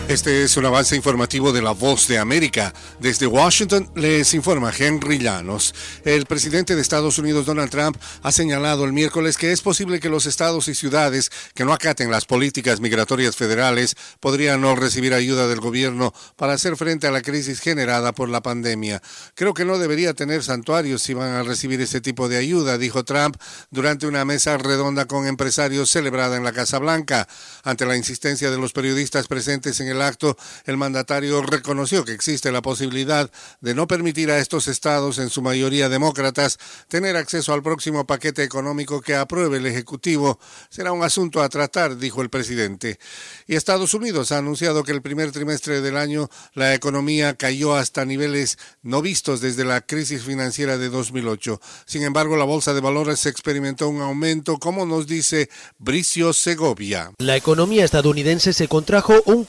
Este es un avance informativo de La Voz de América. Desde Washington les informa Henry Llanos. El presidente de Estados Unidos, Donald Trump, ha señalado el miércoles que es posible que los estados y ciudades que no acaten las políticas migratorias federales podrían no recibir ayuda del gobierno para hacer frente a la crisis generada por la pandemia. Creo que no debería tener santuarios si van a recibir ese tipo de ayuda, dijo Trump durante una mesa redonda con empresarios celebrada en la Casa Blanca. Ante la insistencia de los periodistas presentes en el acto, el mandatario reconoció que existe la posibilidad de no permitir a estos estados, en su mayoría demócratas, tener acceso al próximo paquete económico que apruebe el Ejecutivo. Será un asunto a tratar, dijo el presidente. Y Estados Unidos ha anunciado que el primer trimestre del año la economía cayó hasta niveles no vistos desde la crisis financiera de 2008. Sin embargo, la bolsa de valores experimentó un aumento, como nos dice Bricio Segovia. La economía estadounidense se contrajo un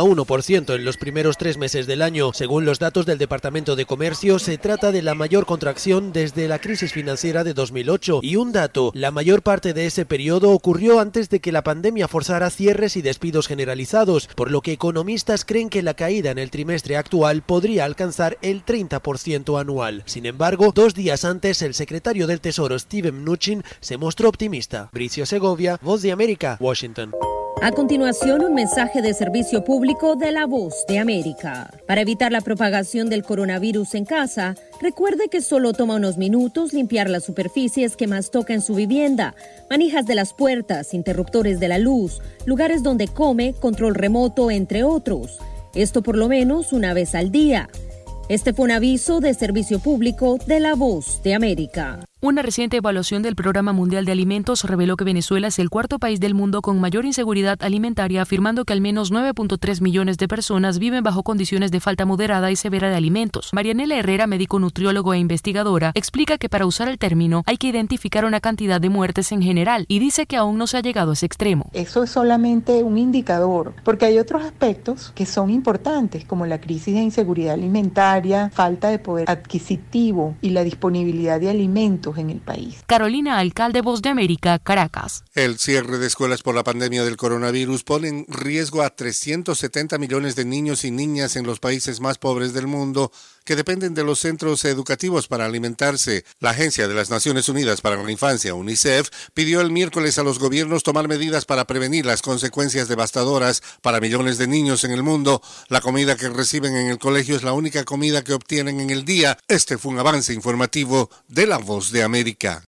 4,1% en los primeros 3 meses del año. Según los datos del Departamento de Comercio, se trata de la mayor contracción desde la crisis financiera de 2008. Y un dato, la mayor parte de ese periodo ocurrió antes de que la pandemia forzara cierres y despidos generalizados, por lo que economistas creen que la caída en el trimestre actual podría alcanzar el 30% anual. Sin embargo, 2 días antes, el secretario del Tesoro, Steven Mnuchin, se mostró optimista. Bricio Segovia, Voz de América, Washington. A continuación, un mensaje de servicio público de La Voz de América. Para evitar la propagación del coronavirus en casa, recuerde que solo toma unos minutos limpiar las superficies que más toca en su vivienda, manijas de las puertas, interruptores de la luz, lugares donde come, control remoto, entre otros. Esto por lo menos una vez al día. Este fue un aviso de servicio público de La Voz de América. Una reciente evaluación del Programa Mundial de Alimentos reveló que Venezuela es el cuarto país del mundo con mayor inseguridad alimentaria, afirmando que al menos 9.3 millones de personas viven bajo condiciones de falta moderada y severa de alimentos. Marianela Herrera, médico nutriólogo e investigadora, explica que para usar el término hay que identificar una cantidad de muertes en general y dice que aún no se ha llegado a ese extremo. Eso es solamente un indicador, porque hay otros aspectos que son importantes, como la crisis de inseguridad alimentaria, falta de poder adquisitivo y la disponibilidad de alimentos en el país. Carolina Alcalde, Voz de América, Caracas. El cierre de escuelas por la pandemia del coronavirus pone en riesgo a 370 millones de niños y niñas en los países más pobres del mundo que dependen de los centros educativos para alimentarse. La Agencia de las Naciones Unidas para la Infancia, UNICEF, pidió el miércoles a los gobiernos tomar medidas para prevenir las consecuencias devastadoras para millones de niños en el mundo. La comida que reciben en el colegio es la única comida que obtienen en el día. Este fue un avance informativo de La Voz de América.